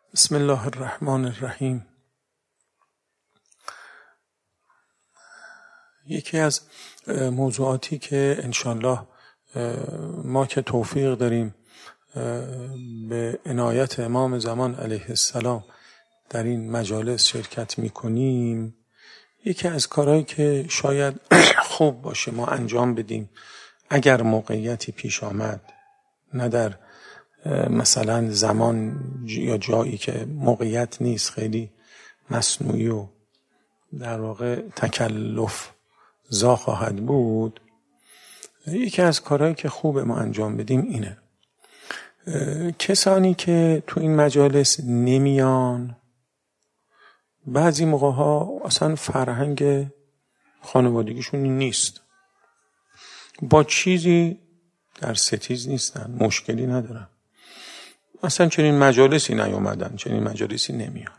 بسم الله الرحمن الرحیم. یکی از موضوعاتی که انشالله ما که توفیق داریم به عنایت امام زمان علیه السلام در این مجالس شرکت میکنیم، یکی از کارهایی که شاید خوب باشه ما انجام بدیم اگر موقعیتی پیش آمد، نه در مثلا زمان یا جایی که موقعیت نیست، خیلی مصنوعی و در واقع تکلف زا خواهد بود، یکی از کارهایی که خوب ما انجام بدیم اینه: کسانی که تو این مجالس نمیان، بعضی موقع ها اصلا فرهنگ خانوادگیشون نیست، با چیزی در ستیز نیستن، مشکلی ندارن، اصلا چنین مجالسی نیومدن، چنین مجالسی نمیان.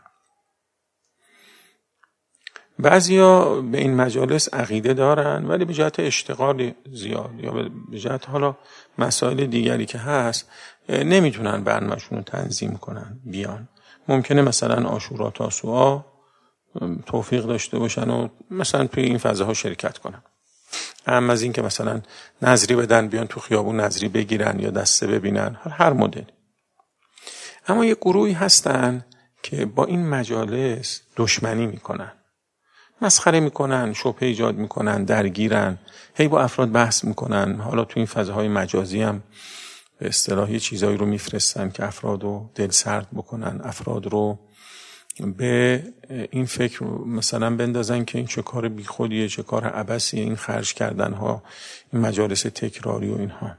بعضیا به این مجالس عقیده دارن ولی به جهت اشتغال زیاد یا به جهت حالا مسائل دیگری که هست نمیتونن برنامه‌شون رو تنظیم کنن بیان. ممکنه مثلا عاشورا تاسوعا توفیق داشته باشن و مثلا توی این فضاها شرکت کنن، اما از این که مثلا نظری بدن بیان تو خیابون نظری بگیرن یا دسته ببینن، هر مدل. اما یه گروهی هستن که با این مجالس دشمنی میکنن، مسخره میکنن، شبهه ایجاد میکنن، درگیرن، هی با افراد بحث میکنن. حالا تو این فضاهای مجازی هم به اصطلاح چیزایی رو میفرستن که افراد رو دل سرد بکنن، افراد رو به این فکر مثلا بندازن که این چه کار بیخودیه، چه کار عبثیه، این خرج کردن ها، این مجالس تکراری و اینها.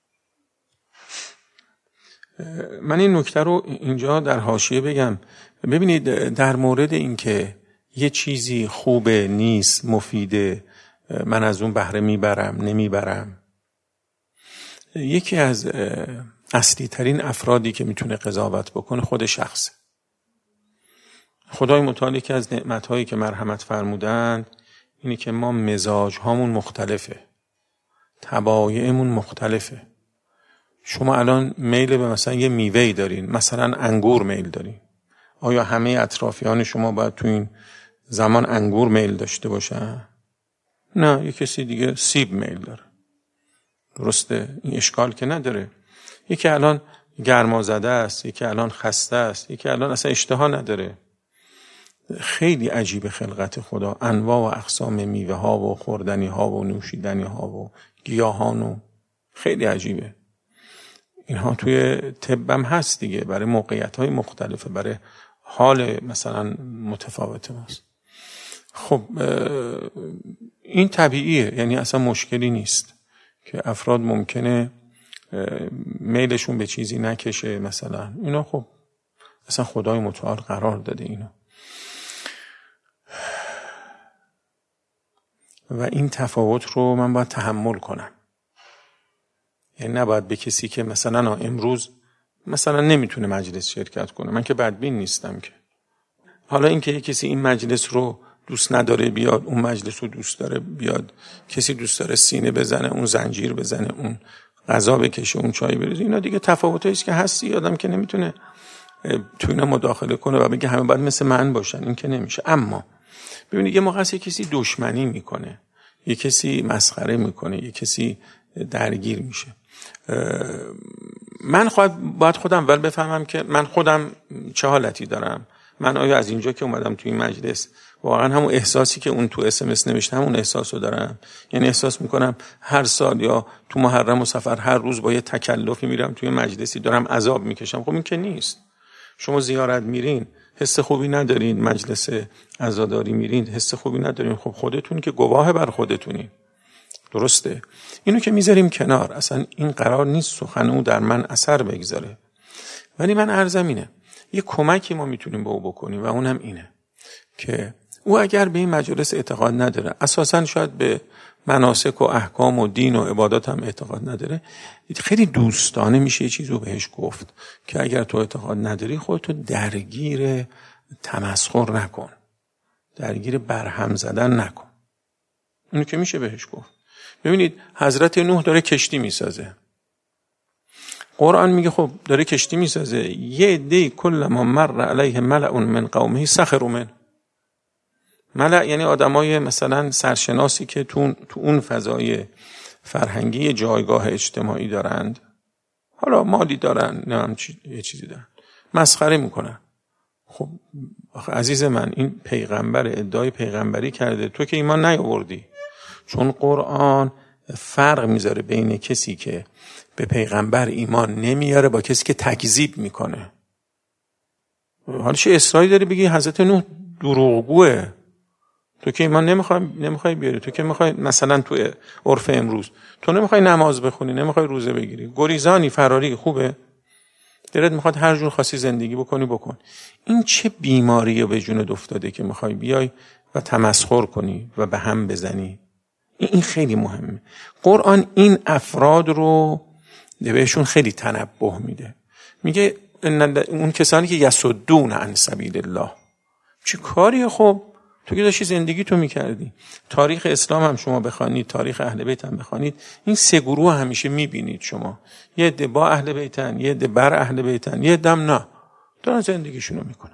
من این نکته رو اینجا در حاشیه بگم. ببینید، در مورد این که یه چیزی خوبه، نیست، مفیده، من از اون بهره میبرم نمیبرم، یکی از اصلی ترین افرادی که میتونه قضاوت بکنه خود شخصه. خدای متعال که از نعمتهایی که مرحمت فرمودند اینه که ما مزاج هامون مختلفه، طبایعمون مختلفه. شما الان میل به مثلا یه میوه‌ای دارین، مثلا انگور میل دارین، آیا همه اطرافیان شما باید تو این زمان انگور میل داشته باشن؟ نه، یه کسی دیگه سیب میل داره، درسته؟ این اشکال که نداره. یکی الان گرمازده است، یکی الان خسته است، یکی الان اصلا اشتها نداره. خیلی عجیب خلقت خدا، انواع و اقسام میوه ها و خوردنی ها و نوشیدنی ها و گیاهان و خیلی عجیبه. اینها توی طبم هست دیگه، برای موقعیت های مختلفه، برای حال مثلا متفاوت ماست. خب این طبیعیه، یعنی اصلا مشکلی نیست که افراد ممکنه میلشون به چیزی نکشه مثلا، اینا خب اصلا خدای متعال قرار داده اینا. و این تفاوت رو من باید تحمل کنم، یعنی نباید به کسی که مثلا امروز مثلا نمیتونه مجلس شرکت کنه، من که بدبین نیستم که، حالا این که کسی این مجلس رو دوست نداره بیاد، اون مجلس رو دوست داره بیاد، کسی دوست داره سینه بزنه، اون زنجیر بزنه، اون غذا بکشه، اون چای بریزه، اینا دیگه تفاوتایی است که هستی. آدم که نمیتونه تو اینا مداخله کنه و بگه همه باید مثل من باشن، این که نمیشه. اما ببینید، یه موقع کسی دشمنی میکنه، یه کسی مسخره میکنه، یه کسی درگیر میشه. من باید خودم اول بفهمم که من خودم چه حالتی دارم. من آیا از اینجا که اومدم توی این مجلس واقعا همون احساسی که اون تو SMS نوشته همون احساس رو دارم؟ یعنی احساس میکنم هر سال یا تو محرم و سفر هر روز با یه تکلفی میرم توی مجلسی دارم عذاب میکشم؟ خب این که نیست. شما زیارت میرین حس خوبی ندارین، مجلس عزاداری میرین حس خوبی ندارین، خب خودتون که گواه بر خودتونین، درسته؟ اینو که میذاریم کنار، اصلا این قرار نیست سخن او در من اثر بگذاره. ولی من عرضم اینه، یه کمکی ما میتونیم به او بکنیم و اونم اینه که او اگر به این مجالس اعتقاد نداره، اساساً شاید به مناسک و احکام و دین و عبادات هم اعتقاد نداره، خیلی دوستانه میشه یه چیزی رو بهش گفت که اگر تو اعتقاد نداری خودتو درگیر تمسخر نکن، درگیر برهم زدن نکن. اینو که میشه بهش گفت. ببینید، حضرت نوح داره کشتی میسازه، قرآن میگه خب داره کشتی میسازه، یه عده کل ما مر علیه ملأ من قومه سخروا منه. ملأ یعنی آدمای مثلا سرشناسی که تو اون فضای فرهنگی جایگاه اجتماعی دارند، حالا مالی دارن، نه یه چیزی دارن، مسخره میکنن. خب آخه عزیز من، این پیغمبر ادعای پیغمبری کرده، تو که ایمان نیاوردی. چون قرآن فرق میذاره بین کسی که به پیغمبر ایمان نمیاره با کسی که تکذیب میکنه. حالا چه اصراری داری بگی حضرت نوح دروغگوه؟ تو که ایمان نمیخوای بیاری، تو که میخوای مثلا تو عرف امروز تو نمیخوای نماز بخونی، نمیخوای روزه بگیری، گریزانی، فراری، خوبه؟ دلت میخواد هر جور خاصی زندگی بکنی بکن. این چه بیماریه به جونت افتاده که میخوای بیای و تمسخر کنی و به هم بزنی؟ این خیلی مهمه. قرآن این افراد رو بهشون خیلی تنبه میده. میگه اون کسانی که یصدون عن سبیل الله. چه کاریه؟ خب تو که داشتی زندگی تو میکردی. تاریخ اسلام هم شما بخوانید، تاریخ اهل بیت هم بخوانید، این سه گروه همیشه میبینید شما. یه عده با اهل بیتن، یه عده بر اهل بیتن، یه عده نه، دارن زندگیشونو میکنن.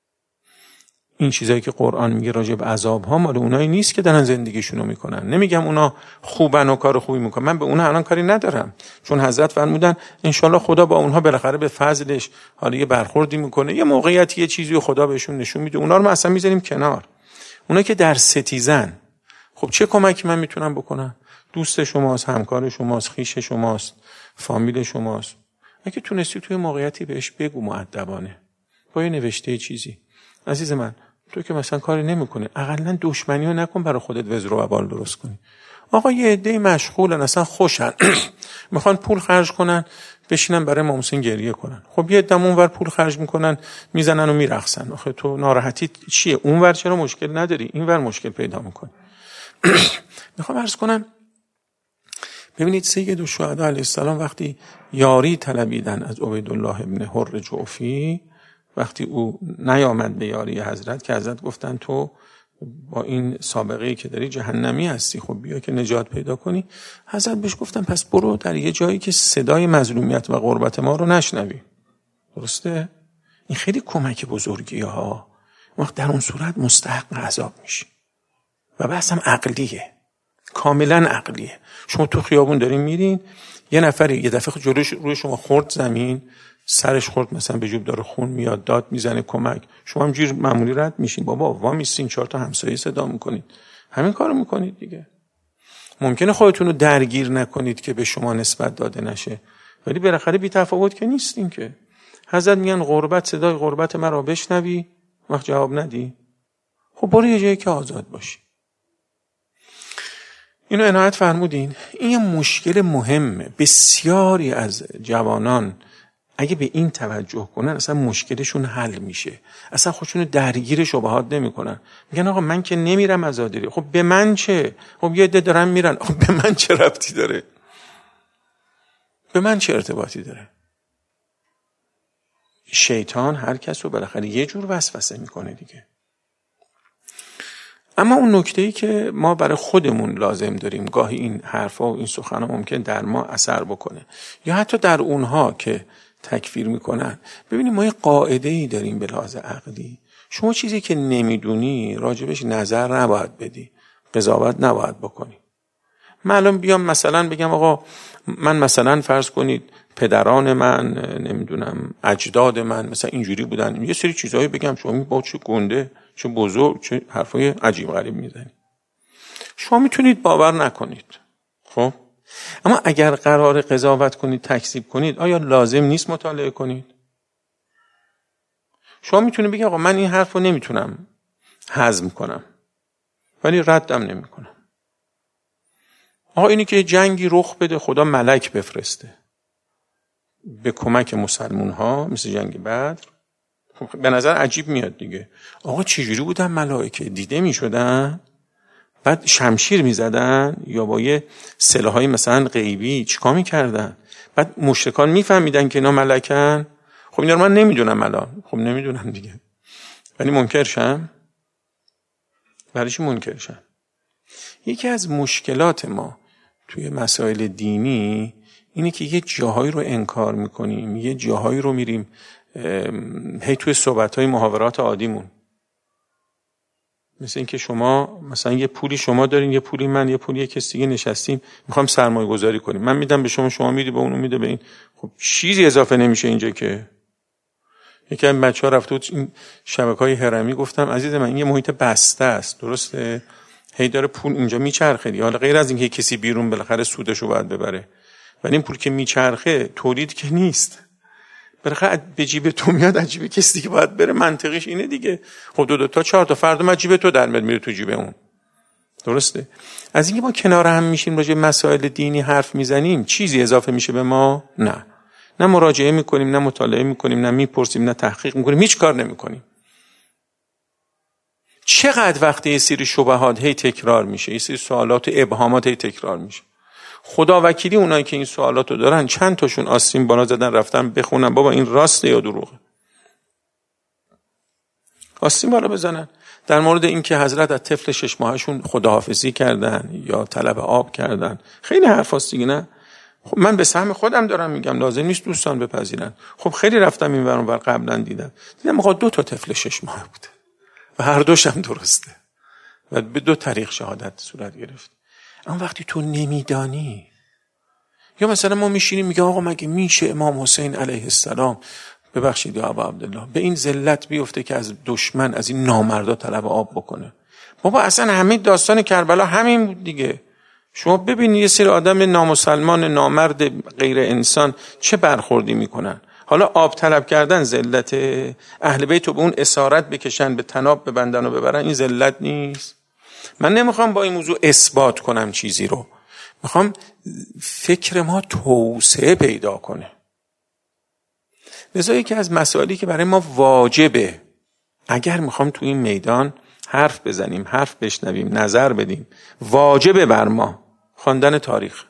این چیزایی که قرآن میگه راجع به عذاب ها مال اونایی نیست که دارن زندگیشونو میکنن. نمیگم اونا خوبن و کار خوبی میکنن، من به اونها الان کاری ندارم، چون حضرت فرمودن انشالله خدا با اونها بالاخره به فضلش حالا یه برخوردی میکنه، یه موقعیتی، یه چیزی رو خدا بهشون نشون میده. اونا رو ما اصلا میذاریم کنار. اونا که در ستیزن، خب چه کمکی من میتونم بکنم؟ دوست شماست، همکار شماست، خویش شماست، فامیل شماست. اگه تونستی توی موقعیتی بهش بگو مؤدبانه، با یه نوشته چیزی. عزیز من، تو که مثلا کاری نمیکنی، اقلا دشمنی رو نکن برای خودت وزر و وبال درست کنی. آقا یه عده مشغولن، اصلا خوشن میخوان پول خرج کنن بشینن برای امام حسین گریه کنن. خب یه عده اونور پول خرج میکنن میزنن و میرقصن. آخه تو ناراحتی چیه؟ اونور چرا مشکل نداری، اینور مشکل پیدا میکنی؟ میخوام عرض کنم، ببینید سید الشهدا علیه السلام وقتی یاری طلبیدن از عبیدالله ابن حر جعفی، وقتی او نیامد به یاری حضرت که حضرت گفتن تو با این سابقه‌ای که داری جهنمی هستی، خب بیا که نجات پیدا کنی. حضرت بهش گفتن پس برو در یه جایی که صدای مظلومیت و غربت ما رو نشنوی. درسته؟ این خیلی کمک بزرگیه ها. وقت در اون صورت مستحق عذاب میشی. و بحث هم عقلیه، کاملا عقلیه. شما تو خیابون دارین میرین، یه نفری یه دفعه جلوش روی شما خورد زمین، سرش خورد مثلا به جوب داره خون میاد، داد میزنه کمک، شما هم جیر معمولی رد میشین، بابا وا میستین، 4 تا همسایه صدا میکنید، همین کارو میکنید دیگه. ممکنه خودتون رو درگیر نکنید که به شما نسبت داده نشه، ولی بالاخره بی تفاوت که نیستین که. حضرت میگن غربت، صدای غربت مرا بشنوی، وقت جواب ندی، خب برو یه جایی که آزاد باشی. اینو عنایت فرمودین. این یه مشکل مهمه. بسیاری از جوانان اگه به این توجه کنن اصلا مشکلشون حل میشه، اصلا خودشونو درگیر شبهات نمیکنن. میگن آقا من که نمیرم عزاداری، خب به من چه؟ خب یه عده دارن میرن، خب به من چه ربطی داره؟ به من چه ارتباطی داره؟ شیطان هر کس رو بالاخره یه جور وسوسه میکنه دیگه. اما اون نکته‌ای که ما برای خودمون لازم داریم، گاهی این حرفا و این سخن‌ها ممکن در ما اثر بکنه یا حتی در اونها که تکفیر میکنن. ببینید ما یه قاعده‌ای داریم به لحاظ عقلی، شما چیزی که نمیدونی راجبش نظر نباید بدی، قضاوت نباید بکنی. من الان بیام مثلا بگم آقا من مثلا فرض کنید پدران من، نمیدونم اجداد من مثلا اینجوری بودن، یه سری چیزایی بگم، شما با چه گنده، چه بزرگ، چه حرفای عجیب غریب میزنید، شما میتونید باور نکنید. خب اما اگر قرار قضاوت کنید، تکذیب کنید، آیا لازم نیست مطالعه کنید؟ شما میتونید بگید آقا من این حرف رو نمیتونم هضم کنم ولی ردم نمیکنم. آقا اینی که جنگی رخ بده، خدا ملک بفرسته به کمک مسلمون ها مثل جنگ بدر، به نظر عجیب میاد دیگه. آقا چجوری بودن ملائکه؟ دیده میشدن؟ بعد شمشیر میزدن یا با یه سلاحای مثلا غیبی چیکار میکردن؟ بعد مشرکان میفهمیدن که اینا ملکن؟ خب اینا رو من نمیدونم الان، خب نمیدونم دیگه، ولی منکرشم؟ برای چی منکرشم؟ یکی از مشکلات ما توی مسائل دینی اینه که یه جاهایی رو انکار میکنیم، یه جاهایی رو میریم هی توی صحبت‌های محاورات عادیمون، مثل این که شما مثلا یه پولی شما دارین، یه پولی من، یه پولی کسی دیگه نشستیم میخوام سرمایه گذاری کنیم، من میدم به شما، شما میدی به اون، میده به این، خب چیزی اضافه نمیشه اینجا که. یکی از بچه‌ها رفته بود این شبکه‌های هرمی، گفتم عزیز من این یه محیط بسته است، درسته؟ هی داره پول اینجا میچرخه، حالا غیر از اینکه کسی بیرون بالاخره سودشو باید ببره، ولی این پول که میچرخه تولید که نیست، بالاخره به جیب تو میاد، از جیب کسی دیگه باید بره. منطقش اینه دیگه. خب دو تا 4 تا فردا من جیب تو در میاد میره تو جیب اون، درسته؟ از اینکه ما کنار هم میشیم راجع به مسائل دینی حرف میزنیم چیزی اضافه میشه به ما؟ نه مراجعه میکنیم، نه مطالعه میکنیم، نه میپرسیم، نه تحقیق میکنیم، هیچ کار نمیکنیم. چقدر وقتی یه سری شبهات هی تکرار میشه، یه سری سوالات و ابهامات هی تکرار میشه، خدا وکیلی اونایی که این سوالاتو دارن چند تاشون آستین بالا زدن رفتن بخونن بابا این راسته یا دروغه. آستین بالا بزنن در مورد این که حضرت از طفل 6 ماهشون خداحافظی کردن یا طلب آب کردن، خیلی حرفاست دیگه. نه خب من به سهم خودم دارم میگم، لازم نیست دوستان بپذیرن. خب خیلی رفتم این ور اون ور قبلا دیدم آقا 2 تا طفل 6 ماه بوده و هر دوشم درسته و به 2 طریق شهادت صورت گرفت. اما وقتی تو نمیدانی، یا مثلا ما میشینیم میگه آقا مگه میشه امام حسین علیه السلام، ببخشید یا ابا عبدالله، به این ذلت بیفته که از دشمن، از این نامردا طلب آب بکنه؟ بابا اصلا همه داستان کربلا همین بود دیگه. شما ببینید یه سری آدم نامسلمان، نامرد، غیر انسان چه برخوردی میکنن. حالا آب طلب کردن ذلت؟ اهل بیت رو به اون اسارت بکشن، به طناب ببندن و ببرن، این ذلت نیست؟ من نمیخوام با این موضوع اثبات کنم چیزی رو، میخوام فکر ما توسعه پیدا کنه. لذا یکی از مسائلی که برای ما واجبه اگر میخوام تو این میدان حرف بزنیم، حرف بشنویم، نظر بدیم، واجبه بر ما خواندن تاریخ.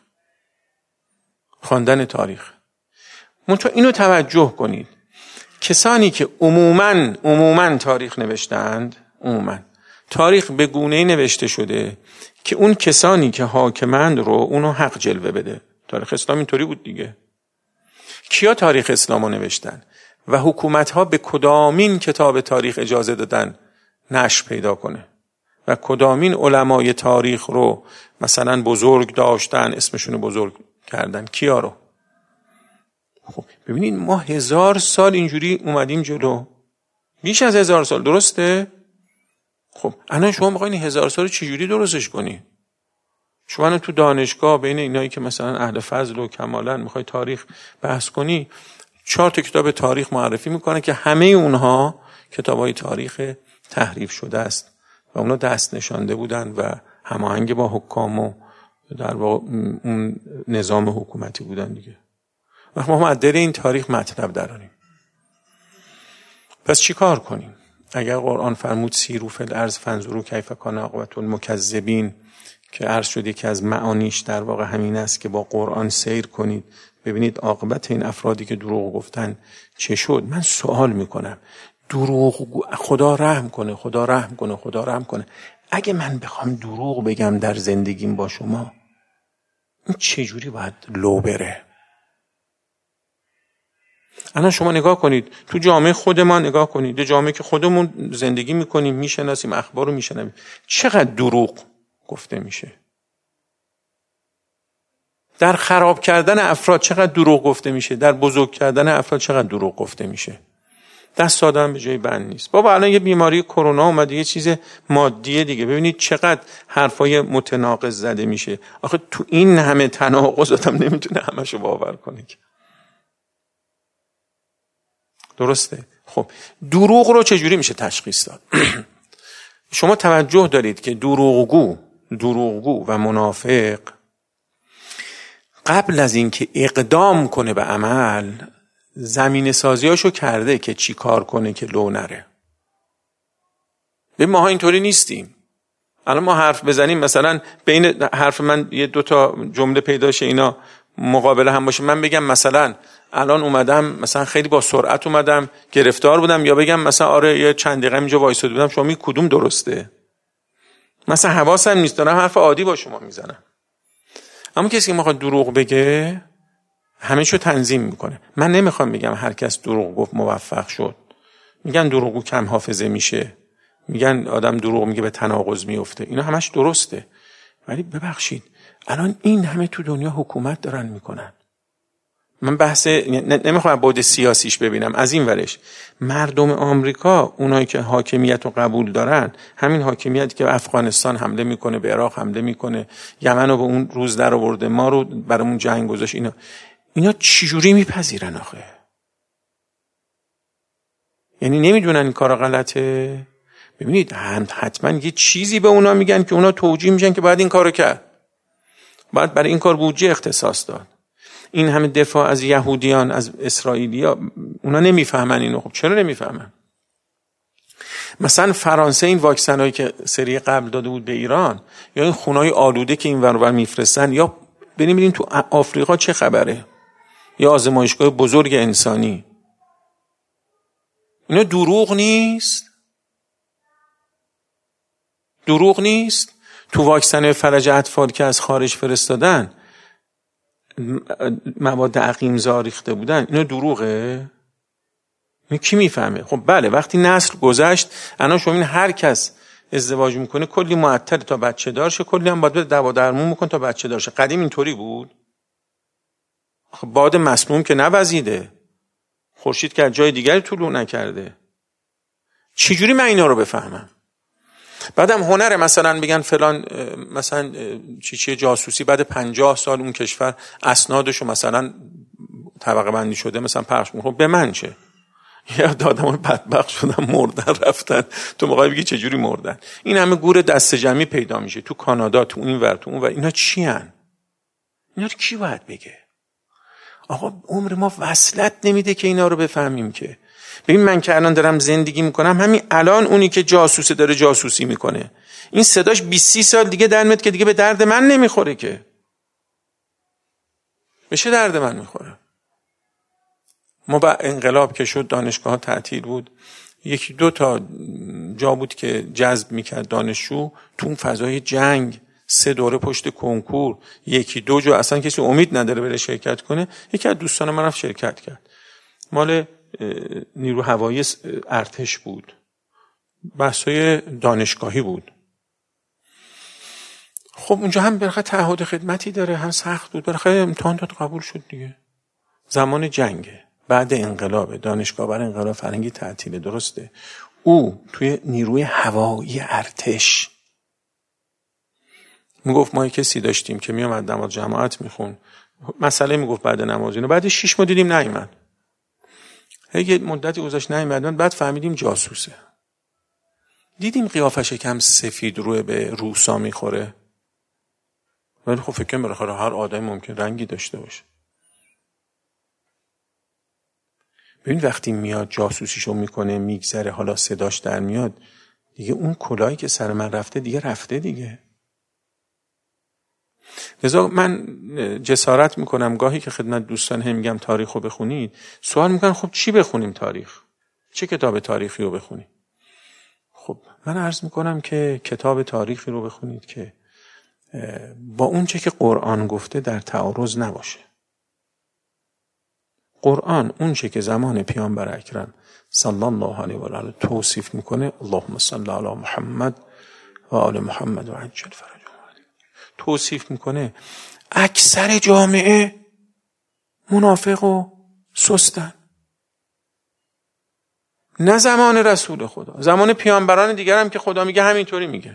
منتها اینو توجه کنید، کسانی که عموماً تاریخ نوشتند، تاریخ به گونه‌ای نوشته شده که اون کسانی که حاکمند رو اونو حق جلوه بده. تاریخ اسلام اینطوری بود دیگه. کیا تاریخ اسلامو نوشتن و حکومت‌ها به کدامین کتاب تاریخ اجازه دادن نشر پیدا کنه و کدامین علمای تاریخ رو مثلا بزرگ داشتن، اسمشونو بزرگ کردن؟ کیا رو؟ خب ببینید ما 1000 سال اینجوری اومدیم جلو، بیش از 1000 سال، درسته؟ خب الان شما میخواین 1000 سال چجوری درستش کنی؟ شما تو دانشگاه بین اینایی که مثلا اهل فضل و کمالن میخوای تاریخ بحث کنی، 4 تا کتاب تاریخ معرفی میکنه که همه اونها کتابای تاریخ تحریف شده است و اونا دست نشانده بودن و هماهنگ با حکام و در واقع اون نظام حکومتی بودن دیگه. و ما معدل این تاریخ مطلب دراریم. پس چی کار کنیم؟ اگر قرآن فرمود سیروا فی الارض فانظروا کیف کان عاقبة المکذبین، که عرض شد که از معانیش در واقع همین است که با قرآن سیر کنید ببینید عاقبت این افرادی که دروغ گفتن چه شد. من سوال میکنم، خدا رحم کنه، اگه من بخوام دروغ بگم در زندگیم با شما، این چجوری باید لو بره؟ الان شما نگاه کنید تو جامعه خود ما، نگاه کنید یه جامعه که خودمون زندگی میکنیم، میشناسیم، اخبار رو میشنویم، چقدر دروغ گفته میشه. در خراب کردن افراد چقدر دروغ گفته میشه، در بزرگ کردن افراد چقدر دروغ گفته میشه. دست آدم به جای بند نیست. بابا الان یه بیماری کرونا اومده، یه چیز مادیه دیگه، ببینید چقدر حرفای متناقض زده میشه. آخه تو این همه تناقض آدم نمیتونه همشو باور کنه. درسته؟ خب دروغ رو چجوری میشه تشخیص داد؟ شما توجه دارید که دروغگو و منافق قبل از اینکه اقدام کنه به عمل زمین سازیاشو کرده که چی کار کنه که لو نره. به ما اینطوری نیستیم. الان ما حرف بزنیم، مثلا بین حرف من 2 تا جمله پیدا شه اینا مقابله هم باشه، من بگم مثلا الان اومدم مثلا خیلی با سرعت اومدم گرفتار بودم، یا بگم مثلا آره یه چند دقیقه اینجا وایساده بودم، شما میگی کدوم درسته؟ مثلا حواسم نیست، دارم حرف عادی با شما میزنم. اما کسی که میخواد دروغ بگه همه شو تنظیم میکنه. من نمیخوام بگم هر کس دروغ گفت موفق شد. میگن دروغگو کم حافظه میشه، میگن آدم دروغ میگه به تناقض میفته، اینا همش درسته. ولی ببخشید الان این همه تو دنیا حکومت دارن میکنن. من بحث نمیخوام بعد سیاسیش ببینم، از این ورش مردم آمریکا، اونایی که حاکمیت رو قبول دارن، همین حاکمیتی که افغانستان حمله میکنه، به عراق حمله میکنه، یمن رو به اون روز در آورده، ما رو برامون جنگ گذاشت، اینا چجوری میپذیرن آخه؟ یعنی نمیدونن این کار غلطه؟ ببینید حتما یه چیزی به اونا میگن که اونا توجیه میشن که باید این کارو کرد، باید برای این کار بودجه اختصاص داد. این همه دفاع از یهودیان، از اسرائیلیا، اونا نمیفهمن اینو. خب چرا نمیفهمن؟ مثلا فرانسه این واکسنایی که سری قبل داده بود به ایران، یا این خونای آلوده که این ور اون ور میفرستن، یا ببینید تو آفریقا چه خبره، یا آزمایشگاه بزرگ انسانی، اینا دروغ نیست؟ دروغ نیست؟ تو واکسن فلج اطفال که از خارج فرستادن مواد عقیم‌زا ریخته بودن، اینا دروغه؟ این کی میفهمه؟ خب بله، وقتی نسل گذشت، الان شما این هر کس ازدواج میکنه کلی معطل تا بچه دار شه، کلی هم باید بده دوا درمون میکنه تا بچه دار شه. قدیم اینطوری بود؟ خب باد مسموم که نوزیده، خورشید که از جای دیگری طلوع نکرده. چجوری من اینا رو بفهمم؟ بعدم هنر مثلا بگن فلان مثلا چی جاسوسی بعد 50 سال اون کشور اسنادشو مثلا طبقه بندی شده مثلا پخش میکنه. به من چه؟ یا آدمای بدبخت شدن مردن رفتن، تو موقعی بگی چجوری مردن؟ این همه گور دست جمعی پیدا میشه تو کانادا، تو این ور تو اون ور. اینا چی ان؟ اینا رو کی باید بگه؟ آقا عمر ما وصلت نمیده که اینا رو بفهمیم. که ببین من که الان دارم زندگی میکنم، همین الان اونی که جاسوسه داره جاسوسی میکنه، این صداش 20-30 سال دیگه در میاد که دیگه به درد من نمیخوره. که بشه درد من میخوره. ما با انقلاب که شد دانشگاه ها تعطیل بود، 1-2 تا جا بود که جذب میکرد دانشجو، تو اون فضای جنگ 3 دوره پشت کنکور، 1-2 جا اصلا کسی امید نداره بره شرکت کنه. یکی از دوستان من رفت شرکت کرد، مال نیرو هوایی ارتش بود، بحثای دانشگاهی بود. خب اونجا هم بالاخره تعهد خدمتی داره، هم سخت بود، بالاخره امتحان داد قبول شد دیگه. زمان جنگه، بعد انقلاب، دانشگاه برای انقلاب فرنگی تعطیله، درسته. او توی نیروی هوایی ارتش میگفت ما کسی داشتیم که میامد نماز جماعت میخون، مسئله میگفت بعد نماز اینو، بعد 6 ماه دیدیم نیامد، یه مدتی گذشت نیامد، بعد فهمیدیم جاسوسه. دیدیم قیافش کم سفید روی به روسا میخوره، ولی خب فکر کنم بالاخره هر آدمی ممکن رنگی داشته باشه. ببین وقتی میاد جاسوسیشو میکنه میگذره، حالا صداش در میاد دیگه، اون کلاهی که سر من رفته دیگه رفته دیگه. لذا من جسارت میکنم گاهی که خدمت دوستان هم میگم تاریخ رو بخونید، سوال میکنن خب چی بخونیم تاریخ؟ چه کتاب تاریخی رو بخونیم؟ خب من عرض میکنم که کتاب تاریخی رو بخونید که با اون چه که قرآن گفته در تعارض نباشه. قرآن اون چه که زمان پیامبر اکرم صلی الله علیه و آله توصیف میکنه، اللهم صل علی محمد و آل محمد و عجل فرجهم، توصیف میکنه، اکثر جامعه منافق و سستن. نه زمان رسول خدا، زمان پیامبران دیگر هم که خدا میگه همینطوری میگه.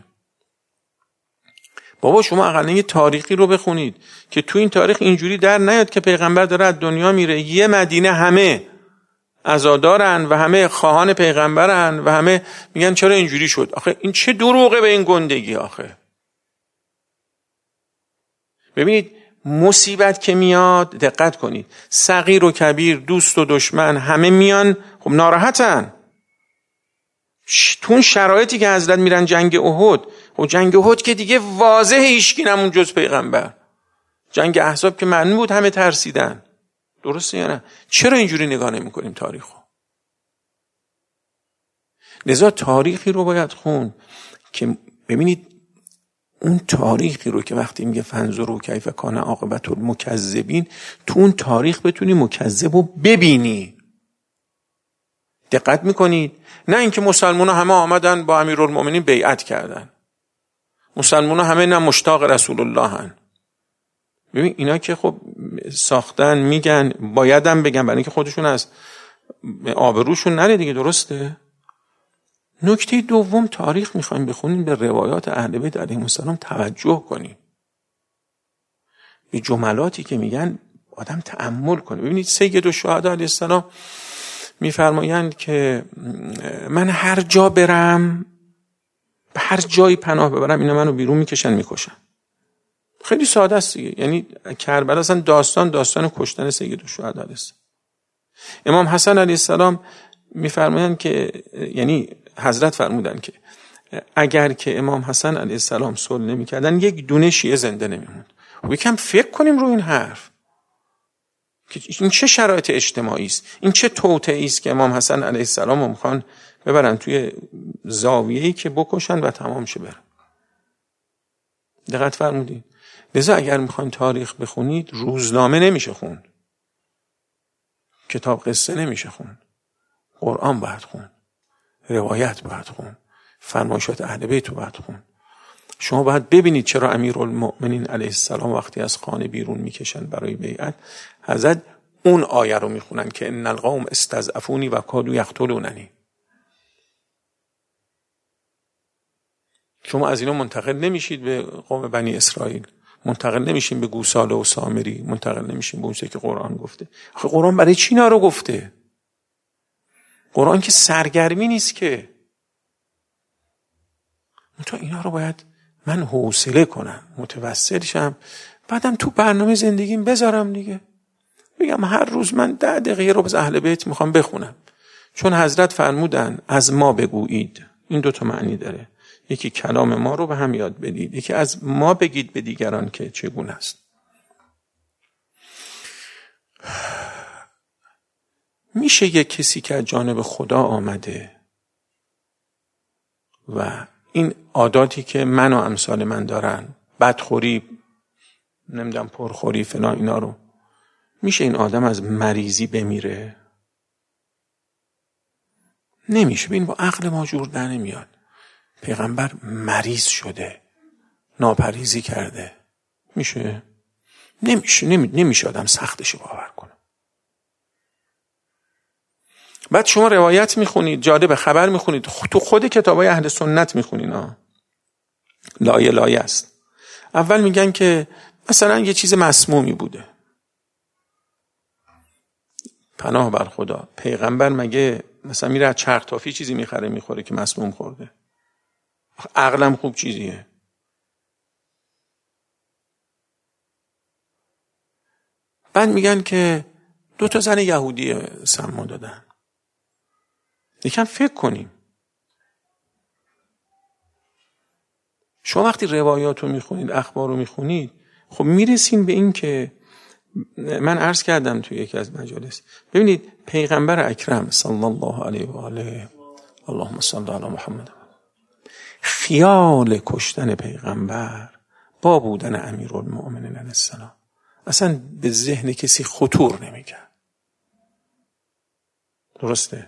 بابا شما اقلا یه تاریخی رو بخونید که تو این تاریخ اینجوری در نیاد که پیغمبر داره از دنیا میره، یه مدینه همه عزادارن و همه خواهان پیغمبرن و همه میگن چرا اینجوری شد. آخه این چه دروغه به این گندگی آخه. ببینید مصیبت که میاد، دقت کنید، صغیر و کبیر، دوست و دشمن همه میان، خب ناراحتن. تو اون شرایطی که حضرت میرن جنگ احد، و جنگ احد که دیگه واضحه هیچکی نمون جز پیغمبر. جنگ احزاب که معلوم بود همه ترسیدن. درسته یا نه؟ چرا اینجوری نگاه نمی‌کنیم تاریخو؟ لذا تاریخی رو باید خون که ببینید اون تاریخی رو که وقتی میگه فانظروا کیف کان عاقبة المکذبین، تو اون تاریخ بتونی مکذب رو ببینی. دقت میکنید؟ نه اینکه مسلمان همه آمدن با امیرالمومنین بیعت کردن، مسلمان همه نه مشتاق رسول الله هن. ببین اینا که خب ساختن میگن، بایدم بگن برای اینکه خودشون از آبروشون نره دیگه. درسته؟ نکته دوم، تاریخ میخوایم بخونیم، به روایات اهل بیت علیهم السلام توجه کنیم، به جملاتی که میگن آدم تأمل کنه. ببینید سید الشهدا علیه السلام میفرمایند که من هر جا برم، به هر جایی پناه ببرم، اینا منو بیرون میکشن میکشن. خیلی ساده است دیگه. یعنی کربلا اصلا داستان کشتن سید الشهدا علیه السلام. امام حسن علیه السلام میفرمایند که، یعنی حضرت فرمودن که اگر که امام حسن علیه السلام صلح نمیکردن یک دونه شیعه زنده نمیموند. و یکم فکر کنیم رو این حرف که این چه شرایط اجتماعی است، این چه توطئه‌ای است که امام حسن علیه السلام رو میخوان ببرن توی زاویه‌ای که بکشن و تمام شه برن. دقت فرمودید؟ لذا اگر میخواین تاریخ بخونید، روزنامه نمیشه خوند، کتاب قصه نمیشه خوند، قرآن باید خوند، روایت باید خوند، فرمایشات اهل بیت باید خوند. شما باید ببینید چرا امیرالمؤمنین علیه السلام وقتی از خانه بیرون میکشن برای بیعت، حضرت اون آیه رو میخونن که ان القوم استضعفونی و کادوا یقتلوننی. شما از اینا منتقل نمیشید به قوم بنی اسرائیل، منتقل نمیشین به گوساله و سامری، منتقل نمیشین به اون چیزی که قرآن گفته. آخه قرآن برای چی اینا رو گفته؟ قرآن که سرگرمی نیست که. تو اینا رو باید من حوصله کنم، متوسل شم، بعدم تو برنامه زندگیم بذارم دیگه. بگم هر روز من 10 دقیقه رو از اهل بیت میخوام بخونم، چون حضرت فرمودن از ما بگویید. این 2 تا معنی داره، یکی کلام ما رو به هم یاد بدید، یکی از ما بگید به دیگران که چگونه است. میشه یک کسی که از جانب خدا آمده و این عاداتی که من و امثال من دارن، بدخوری، نمیدونم پرخوری فلان، اینا رو، میشه این آدم از مریضی بمیره؟ نمیشه. ببین با عقل ما جور در نمیاد. پیغمبر مریض شده، ناپرهیزی کرده، میشه؟ نمیشه آدم سختش باور کنه. بعد شما روایت میخونید، جالب خبر میخونید، تو خود کتابای اهل سنت میخونید، لایه است. اول میگن که مثلا یه چیز مسمومی بوده، پناه بر خدا. پیغمبر مگه مثلا میره از چرخ تافی چیزی میخوره که مسموم خورده؟ عقلم خوب چیزیه. بعد میگن که 2 تا زن یهودی سم دادن. یکم فکر کنیم. شما وقتی روایات رو میخونید، اخبار رو میخونید، خب میرسین به این که من عرض کردم توی یکی از مجالس، ببینید پیغمبر اکرم صلی الله علیه و آله، اللهم صل علی محمد، خیال کشتن پیغمبر با بودن امیرالمؤمنین علیه السلام اصلا به ذهن کسی خطور نمیکرد. درسته؟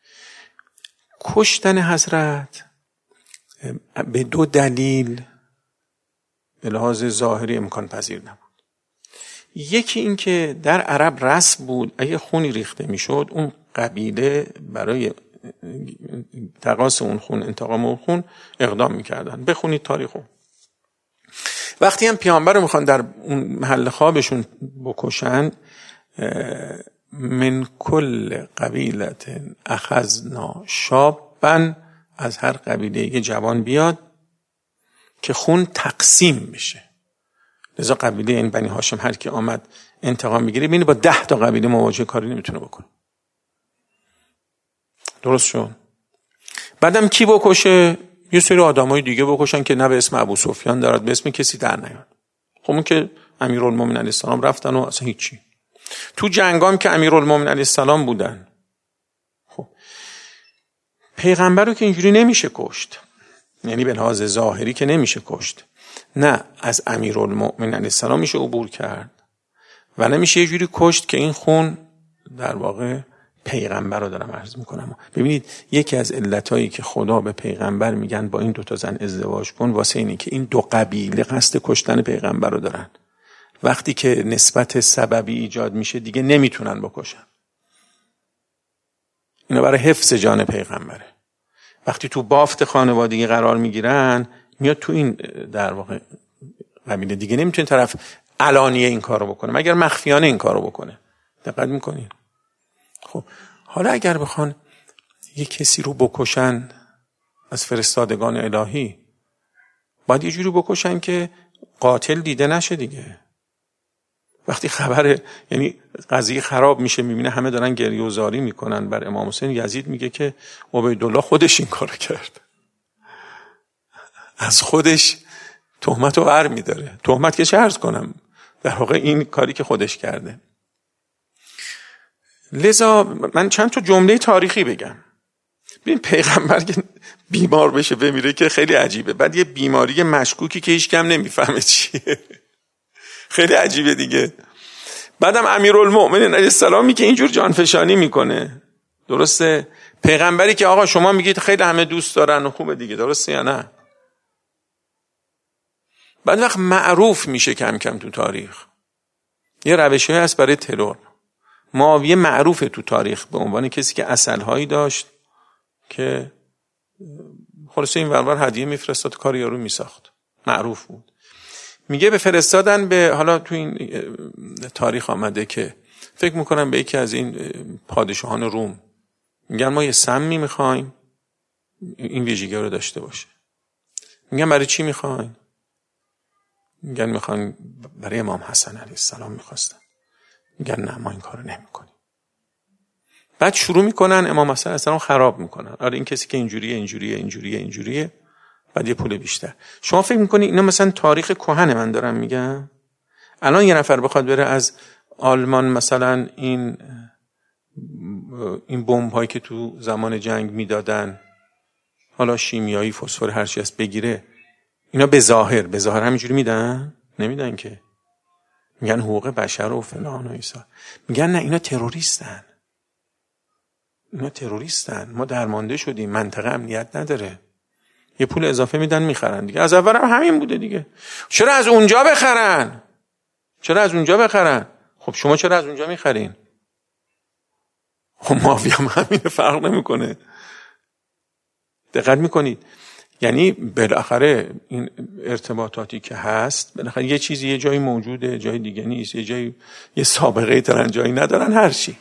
کشتن حضرت به 2 دلیل به لحاظ ظاهری امکان پذیر نبود. یکی این که در عرب رسم بود اگه خونی ریخته میشد، اون قبیله برای تقاص اون خون، انتقام اون خون اقدام میکردن. بخونید تاریخو. وقتی هم پیامبر رو میخوان در اون محل خوابشون بکشن، من کل قبیلت اخذنا شابن، از هر قبیله یه جوان بیاد که خون تقسیم بشه. لذا قبیله این بنی هاشم هر کی آمد انتقام بگیره، ببینید با 10 تا قبیله مواجه کاری نمیتونه بکنه. درست شد؟ بعدم کی بکشه؟ یه سری آدمای دیگه بکشن که نه به اسم ابو سفیان دارد، به اسم کسی در نیاد. خب اون که امیرالمومنین علیه السلام رفتن و اصلا هیچی. تو جنگام که امیرالمومنین علیه السلام بودن. خب پیغمبر رو که اینجوری نمیشه کشت، یعنی به لحاظ ظاهری که نمیشه کشت. نه از امیرالمؤمنین علیه السلام میشه عبور کرد و نمیشه یه جوری کشت که این خون در واقع پیغمبر رو دارم عرض میکنم. ببینید یکی از علتایی که خدا به پیغمبر میگن با این دوتا زن ازدواج کن واسه اینه که این دو قبیله قصد کشتن پیغمبر رو دارن. وقتی که نسبت سببی ایجاد میشه دیگه نمیتونن بکشن. اینا برای حفظ جان پیغمبره. وقتی تو بافت خانوادگی قرار میگیرن میاد تو این در واقع قبیله دیگه نمیتونه طرف علانیه این کارو بکنه مگر مخفیانه این کارو بکنه. دقت میکنین؟ خب حالا اگر بخوان یه کسی رو بکشن از فرستادگان الهی باید یه جوری بکشن که قاتل دیده نشه دیگه. وقتی یعنی قضیه خراب میشه میبینه همه دارن گریه و زاری میکنن بر امام حسین، یزید میگه که عبیدالله خودش این کارو کرد، از خودش تهمت رو بر میداره. تهمت که چه عرض کنم، در واقع این کاری که خودش کرده. لذا من چند تا جمله تاریخی بگم. ببین پیغمبر که بیمار بشه بمیره که خیلی عجیبه، بعد یه بیماری مشکوکی که هیچ کم نمیفهمه چیه، خیلی عجیبه دیگه. بعدم امیرالمؤمنین علیه السلامی که اینجور جانفشانی میکنه، درسته؟ پیغمبری که آقا شما میگید خیلی همه دوست دارن و خوبه دیگه، درسته یا نه؟ بعد وقت معروف میشه کم کم تو تاریخ. یه روشی هست برای ترور. معاویه معروفه تو تاریخ به عنوان کسی که عسل‌هایی داشت که خلاصه این ورور هدیه میفرستاد، کار یارو میساخت، معروف بود. میگه به فرستادن به، حالا تو این تاریخ آمده که فکر میکنم به یکی از این پادشاهان روم، میگن ما یه سمی میخوایم این ویژگی رو داشته باشه. میگن برای چی میخواین؟ میگن میخواین برای امام حسن علیه السلام میخواستن. میگن نه ما این کارو نمیکنیم. بعد شروع میکنن امام حسن علیه السلام خراب میکنن. آره این کسی که اینجوریه بعد یه پول بیشتر. شما فکر میکنی اینا مثلا تاریخ کهن من دارم میگم؟ الان یه نفر بخواد بره از آلمان مثلا این بمب هایی که تو زمان جنگ میدادن، حالا شیمیایی، فسفر، هر چی هست بگیره، اینا به ظاهر همینجوری میدن؟ نمیدن که. میگن حقوق بشر و فلان و ایسا. میگن نه اینا تروریستن. ما درمانده شدیم، منطقه امنیت نداره. یه پول اضافه میدن میخرن دیگه. از اول هم همین بوده دیگه. چرا از اونجا بخرن؟ خب شما چرا از اونجا میخرین؟ خب مافیا هم همین فرق نمیکنه. دقت میکنید؟ یعنی بالاخره این ارتباطاتی که هست، بالاخره یه چیزی یه جایی موجوده، جای دیگه نیست، یه جایی یه سابقه ترن، جایی ندارن، هر چی.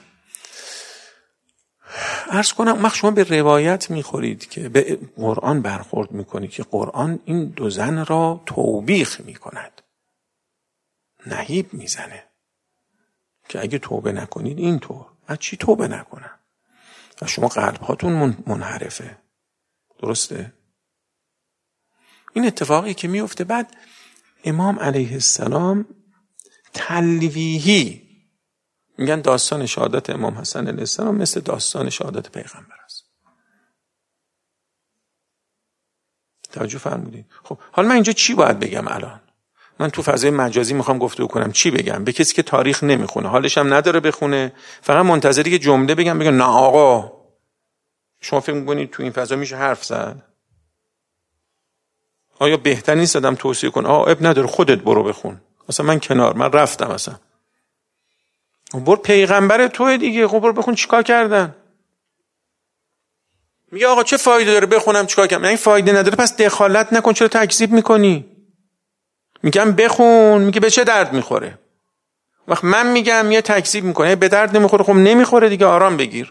عرض کنم شما به روایت میخورید که به قرآن برخورد میکنید که قرآن این دو زن را توبیخ میکند، نهیب میزنه که اگه توبه نکنید اینطور. از چی توبه نکنن؟ و شما قلبهاتون منحرفه، درسته؟ این اتفاقی که میفته. بعد امام علیه السلام تلویحی میگن داستان شهادت امام حسن علیه السلام مثل داستان شهادت پیغمبر است. توجه فرمودید؟ خب حالا من اینجا چی باید بگم الان؟ من تو فضای مجازی میخوام گفتگو کنم، چی بگم؟ به کسی که تاریخ نمیخونه، حالش هم نداره بخونه، فقط منتظری که جمله بگم نه آقا شما فکر میکنید تو این فضا میشه حرف زد؟ آیا بهتر نیست آدم توصیه کن اب نداره خودت برو بخون، مثلا من کنار، من رفتم مثلا، برو پیغمبر توی دیگه، خب برو بخون چیکار کردن. میگه آقا چه فایده داره بخونم چیکار کنم؟ این فایده نداره پس دخالت نکن، چرا تکذیب میکنی؟ میگم بخون، میگه به چه درد میخوره؟ وقت من میگم یه تکذیب میکنه به درد نمیخوره، خب نمیخوره دیگه، آرام بگیر.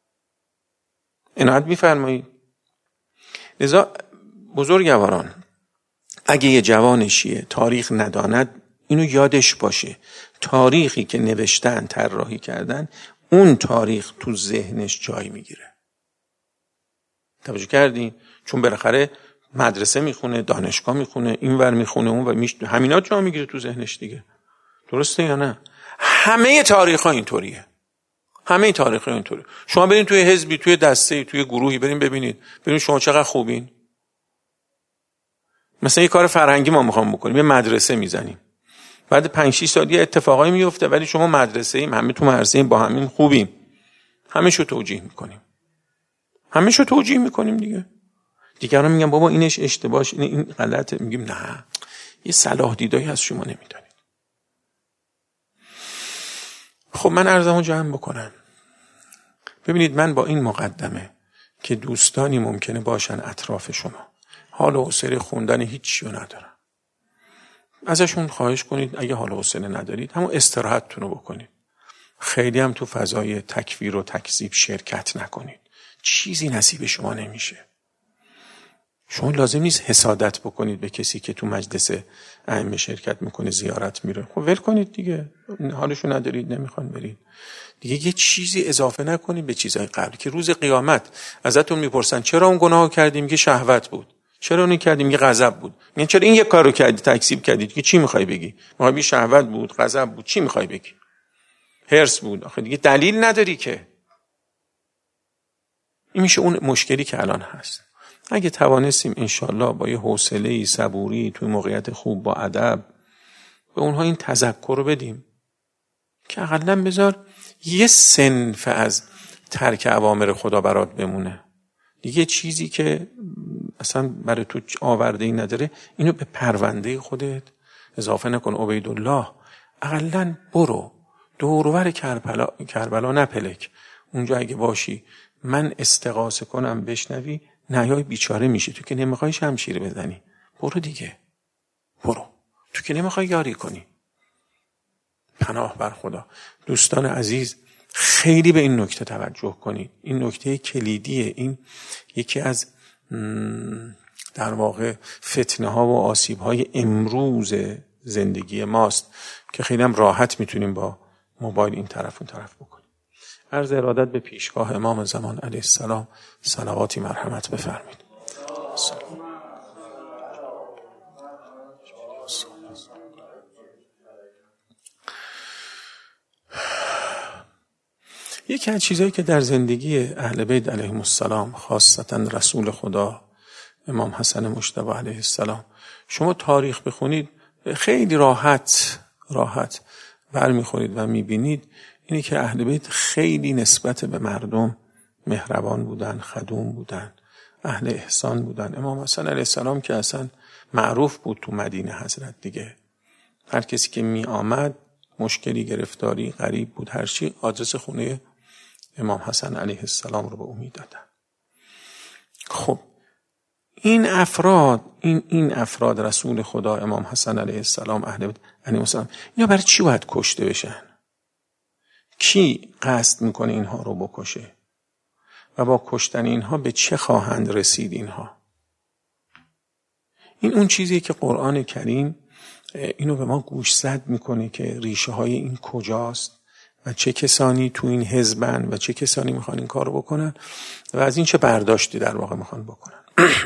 عنایت میفرمایید. لذا بزرگواران اگه یه جوان شیعه تاریخ نداند اینو یادش باشه، تاریخی که نوشتن، طراحی کردن، اون تاریخ تو ذهنش جای میگیره. توجه کردین؟ چون بالاخره مدرسه میخونه، دانشگاه میخونه، اینور میخونه، اون و همینا جا میگیره تو ذهنش دیگه. درسته یا نه؟ همه تاریخ ها اینطوریه. شما برین توی حزبی، توی دسته، توی گروهی برین ببینید شما چقدر خوبین. مثلا یه کار فرهنگی ما میخوام بکنیم، یه مدرسه میزنیم، بعد 5-6 سال یه اتفاقایی میفته، ولی شما مدرسه ایم، همه تو مدرسه ایم، با همین خوبیم، همه‌شو توجیه میکنیم دیگه. دیگران میگن بابا اینش اشتباهش اینه، این غلطه، میگیم نه، یه صلاح دیدایی از شما نمیدونید. خب من عرضمو جمع بکنم. ببینید من با این مقدمه که دوستانی ممکنه باشن اطراف شما، حال و حوصله خوندن هیچی رو ندارن، ازشون خواهش کنید اگه حال و حوصله ندارید همون استراحتتون رو بکنید. خیلی هم تو فضای تکفیر و تکذیب شرکت نکنید، چیزی نصیب شما نمیشه. شما لازم نیست حسادت بکنید به کسی که تو مجلس ائمه شرکت میکنه، زیارت میره. خب ول کنید دیگه، حالشو ندارید، نمیخوان برید دیگه. یه چیزی اضافه نکنید به چیزهای قبل که روز قیامت ازتون میپرسن چرا اون گناهو کردیم که شهوت بود، چرا اون کردیم که غضب بود، میگن چرا این یک کارو کردی تکذیب کردی که چی میخوای بگی؟ میگی شهوت بود، غضب بود، چی میخوای بگی؟ حرص بود. آخه دیگه دلیل نداری که. این میشه اون مشکلی که الان هست. اگه توانستیم انشالله با یه حوصله صبوری توی موقعیت خوب با ادب به اونها این تذکر رو بدیم که اقلا بذار یه صنف از ترک اوامر خدا برات بمونه دیگه، چیزی که اصلا برای تو آورده ای نداره اینو به پرونده خودت اضافه نکن. عبیدالله اقلا برو دور و بر کربلا نپلک، اونجا اگه باشی من استغاثه کنم بشنوی نیای بیچاره میشی. تو که نمیخوای شمشیر بزنی، برو دیگه، برو. تو که نمیخوای یاری کنی. پناه بر خدا. دوستان عزیز خیلی به این نکته توجه کنید، این نکته کلیدیه. این یکی از در واقع فتنه ها و آسیب های امروز زندگی ماست که خیلی هم راحت میتونیم با موبایل این طرف اون طرف بکنیم. عرض ارادت به پیشگاه امام زمان علیه السلام، صلواتی مرحمت بفرمید. یکی از چیزایی که در زندگی اهل بیت علیهم السلام، خاصتا رسول خدا امام حسن مجتبی علیه السلام، شما تاریخ بخونید خیلی راحت برمیخورید و میبینید اینه که اهل بیت خیلی نسبت به مردم مهربان بودن، خدوم بودن، اهل احسان بودن. امام حسن علیه السلام که اصلا معروف بود تو مدینه حضرت دیگه، هر کسی که می آمد مشکلی، گرفتاری، غریب بود، هر چی، آدرس خونه امام حسن علیه السلام رو به او میدادن. خب این افراد رسول خدا امام حسن علیه السلام، اهل بیت علیهم السلام، اینا برای چی باید کشته بشن؟ کی قصد میکنه اینها رو بکشه و با کشتن اینها به چه خواهند رسید اینها؟ این اون چیزیه که قرآن کریم اینو به ما گوشزد میکنه که ریشه های این کجاست و چه کسانی تو این حزبن و چه کسانی میخوان این کار رو بکنن و از این چه برداشتی در واقع میخوان بکنن.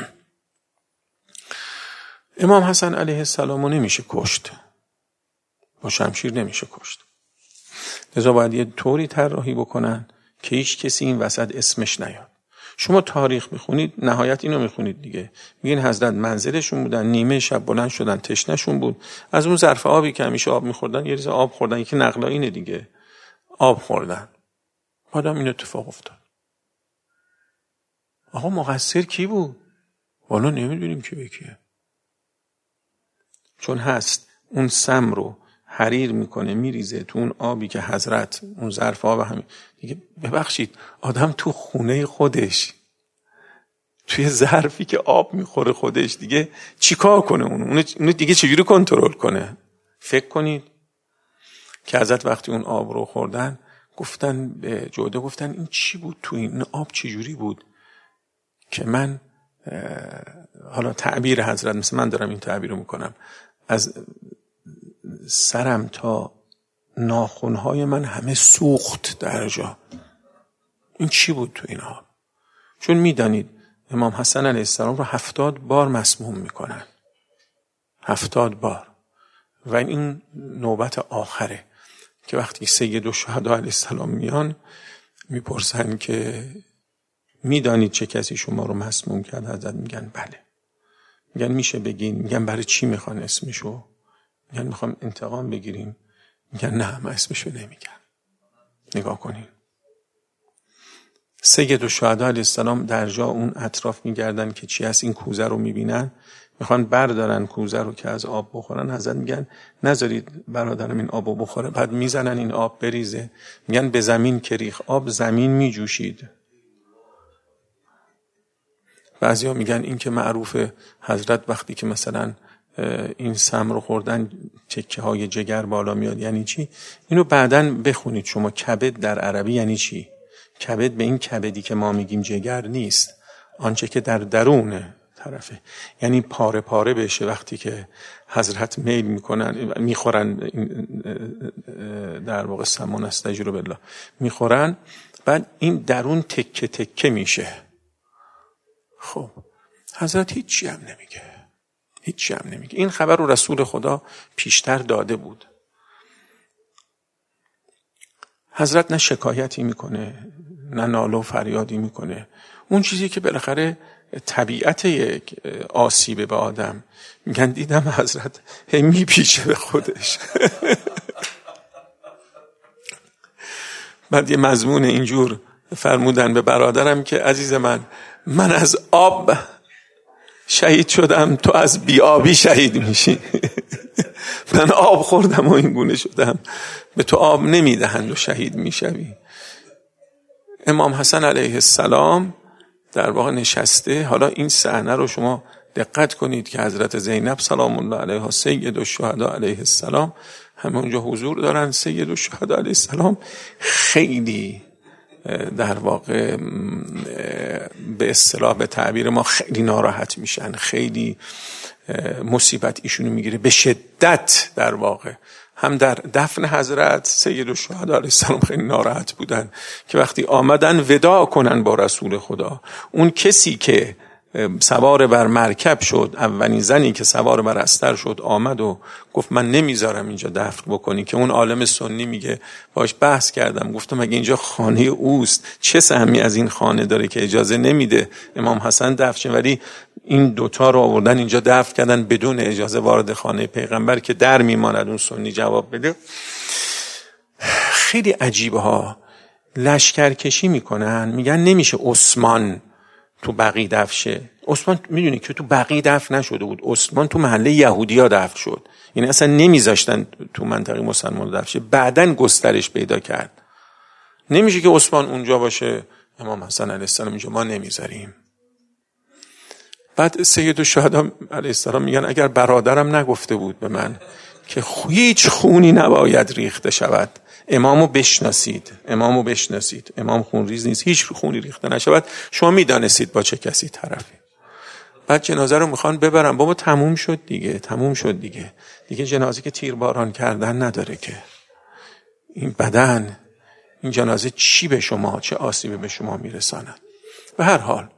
امام حسن علیه السلام رو نمیشه کشت، با شمشیر نمیشه کشت، لذا باید یه طوری طراحی بکنن که هیچ کسی این وسط اسمش نیاد. شما تاریخ میخونید نهایت اینو میخونید دیگه، میگین حضرت منزلشون بودن، نیمه شب بلند شدن، تشنهشون بود، از اون ظرف آبی که همیشه آب میخوردن یه ریز آب خوردن، یکی نقلا اینه دیگه، آب خوردن. بعدم این اتفاق افتاد. آقا مقصر کی بود؟ والا نمیدونیم کی به کیه. چون هست اون سم رو حریر میکنه میریزه تو اون آبی که حضرت، اون ظرف آب همین دیگه، ببخشید آدم تو خونه خودش توی ظرفی که آب میخوره خودش دیگه چیکار کنه؟ اون دیگه چجوری کنترل کنه؟ فکر کنید که حضرت وقتی اون آب رو خوردن گفتن به جوده، گفتن این چی بود تو این آب، چجوری بود که من حالا تعبیر حضرت، مثل من دارم این تعبیر رو میکنم، از سرم تا ناخنهای من همه سوخت در جا. این چی بود تو این آب؟ چون میدانید امام حسن علیه السلام رو 70 بار مسموم میکنن، 70 بار، و این نوبت آخره که وقتی سید الشهدا علیه السلام میان میپرسن که میدانید چه کسی شما رو مسموم کرد؟ حضرت میگن بله. میگن میشه بگین؟ میگن برای چی میخوان اسمشو؟ میگن میخوام انتقام بگیریم. میگن نه، من اسمشو نمیگم. نگاه کنین، سید الشهدا علیه السلام در جا اون اطراف میگردن که چی هست، این کوزه رو میبینن، میخوان بردارن کوزه رو که از آب بخورن. حضرت میگن نذارید برادرم این آب بخوره. بعد میزنن این آب بریزه. میگن به زمین که ریخ آب، زمین میجوشید. بعضیا میگن این که معروفه، حضرت وقتی که مثلا این سم رو خوردن چکه های جگر بالا میاد. یعنی چی؟ اینو بعداً بخونید شما. کبد در عربی یعنی چی؟ کبد به این کبدی که ما میگیم جگر نیست، آنچه که در درون طرفه، یعنی پاره پاره بشه. وقتی که حضرت میل میکنن میخورن، در واقع سمون استجر بالله میخورن، بعد این درون تکه تکه میشه. خب حضرت هیچی هم نمیگه. این خبر رو رسول خدا پیشتر داده بود. حضرت نه شکایتی میکنه، نه ناله و فریادی میکنه. اون چیزی که بالاخره طبیعت یک آسیبه به آدم. میگن دیدم حضرت هی میپیچه به خودش. بعد یه مضمون اینجور فرمودن به برادرم که عزیز من از آب شهید شدم، تو از بیابی شهید میشی. من آب خوردم و این گونه شدم، به تو آب نمیدهند و شهید میشوی. امام حسن علیه السلام در واقع نشسته. حالا این صحنه رو شما دقت کنید که حضرت زینب سلام الله علیها، سید الشهدا علیه السلام، همه اونجا حضور دارن. سید الشهدا علیه السلام خیلی در واقع به اصطلاح به تعبیر ما خیلی ناراحت میشن، خیلی مصیبت ایشونو میگیره به شدت. در واقع هم در دفن حضرت سید الشهدا علیه السلام خیلی ناراحت بودن که وقتی آمدن وداع کنن با رسول خدا، اون کسی که سوار بر مرکب شد، اولین زنی که سوار بر استر شد، آمد و گفت من نمیذارم اینجا دفن بکنی، که اون عالم سنی میگه باش بحث کردم، گفتم اگه اینجا خانه اوست چه سهمی از این خانه داره که اجازه نمیده امام حسن دفن شه، ولی این دوتا رو آوردن اینجا دفن کردن بدون اجازه وارد خانه پیغمبر که در میماند. اون سنی جواب بده. خیلی عجیبه ها. لشکرکشی میکنن، میگن نمیشه عثمان تو بقیع دفن شه. عثمان میدونی که تو بقیع دفن نشده بود، عثمان تو محله یهودیا دفن شد. یعنی اصلا نمیذاشتن تو منطقه مسلمان دفن شه، بعدن گسترش پیدا کرد. نمیشه که عثمان اونجا باشه، امام حسن علیه السلام اینجا ما نمیذاریم. بعد سید الشهدا علیه السلام میگن اگر برادرم نگفته بود به من که هیچ خونی نباید ریخته شود، امامو بشناسید، امام خونریز نیست، هیچ خونی ریخته نشود، شما میدانستید با چه کسی طرفی. بعد جنازه رو میخوان ببرن. بابا تموم شد دیگه دیگه جنازه که تیرباران کردن نداره که. این بدن، این جنازه چی به شما، چه آسیبی به شما میرساند؟ به هر حال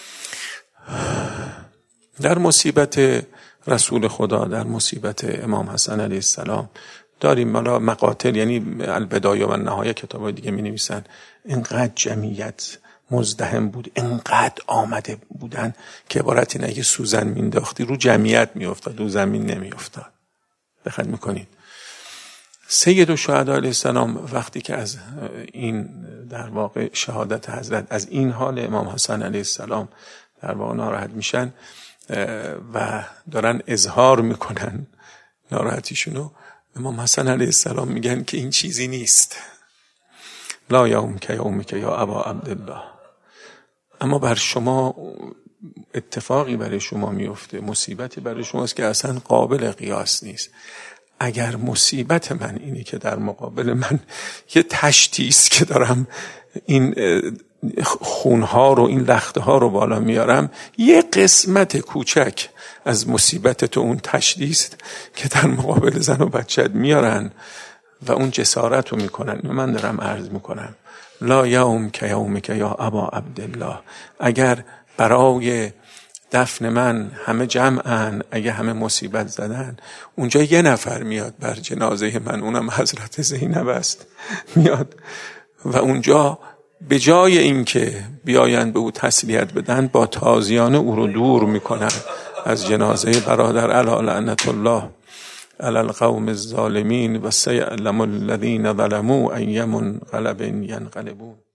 در مصیبت رسول خدا، در مصیبت امام حسن علیه السلام داریم حالا مقاتل، یعنی البدایه و النهایه کتابای دیگه می نویسن اینقدر جمعیت مزدحم بود، اینقدر آمده بودن که عبارت اینه که سوزن مینداختی رو جمعیت میافتاد، رو زمین نمیافتاد. دقت میکنید سید الشهدا علیه السلام وقتی که از این در واقع شهادت حضرت، از این حال امام حسن علیه السلام در واقع ناراحت میشن و دارن اظهار میکنن ناراحتیشونو، امام حسن علیه السلام میگن که این چیزی نیست. لا یومک یا ابا عبدالله. اما بر شما اتفاقی برای شما میفته، مصیبتی برای شماست که اصلا قابل قیاس نیست. اگر مصیبت من اینه که در مقابل من یه تشتی است که دارم این خونها رو، این لخته ها رو بالا میارم، یه قسمت کوچک از مصیبت تو اون تشتی است که در مقابل زن و بچت میارن و اون جسارت رو میکنن. من دارم عرض میکنم لا یومک یا ابا عبدالله. اگر برای دفن من همه جمعن، اگه همه مصیبت زدن، اونجا یه نفر میاد بر جنازه من، اونم حضرت زینب است، میاد و اونجا به جای اینکه بیایند به او تسلیت بدن، با تازیانه او رو دور میکنن از جنازه برادر علی لعنت الله علی القوم الظالمین و سیعلم الذین ظلموا ای منقلب ینقلبون.